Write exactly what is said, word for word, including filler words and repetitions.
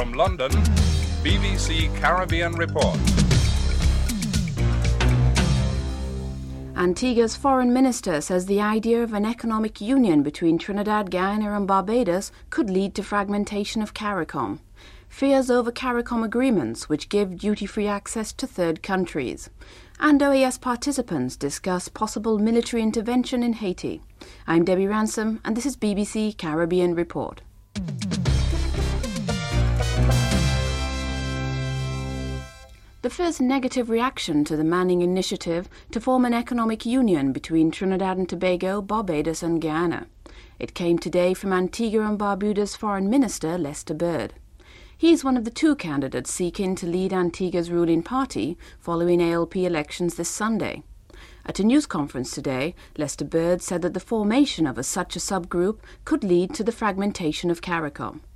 From London, B B C Caribbean Report. Antigua's foreign minister says the idea of an economic union between Trinidad, Guyana and Barbados could lead to fragmentation of CARICOM. Fears over CARICOM agreements, which give duty-free access to third countries. And O A S participants discuss possible military intervention in Haiti. I'm Debbie Ransom, and this is B B C Caribbean Report. The first negative reaction to the Manning initiative to form an economic union between Trinidad and Tobago, Barbados and Guyana. It came today from Antigua and Barbuda's Foreign Minister, Lester Bird. He is one of the two candidates seeking to lead Antigua's ruling party following A L P elections this Sunday. At a news conference today, Lester Bird said that the formation of a, such a subgroup could lead to the fragmentation of CARICOM.